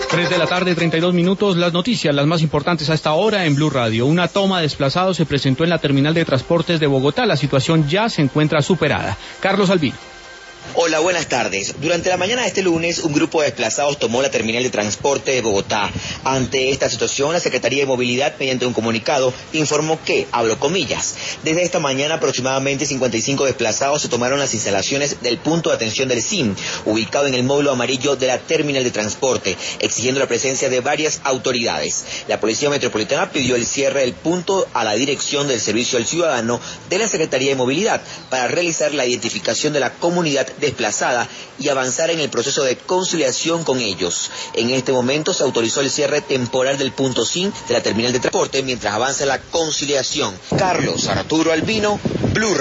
3 de la tarde, 32 minutos, las noticias, las más importantes a esta hora en Blue Radio. Una toma de desplazados se presentó en la terminal de transportes de Bogotá. La situación ya se encuentra superada. Carlos Albino. Hola, buenas tardes. Durante la mañana de este lunes, un grupo de desplazados tomó la terminal de transporte de Bogotá. Ante esta situación, la Secretaría de Movilidad, mediante un comunicado, informó que, abro comillas, desde esta mañana aproximadamente 55 desplazados se tomaron las instalaciones del punto de atención del SIM, ubicado en el módulo amarillo de la terminal de transporte, exigiendo la presencia de varias autoridades. La Policía Metropolitana pidió el cierre del punto a la dirección del Servicio al Ciudadano de la Secretaría de Movilidad para realizar la identificación de la comunidad desplazada y avanzar en el proceso de conciliación con ellos. En este momento se autorizó el cierre temporal del punto SIM de la terminal de transporte mientras avanza la conciliación. Carlos Arturo Albino, Blue.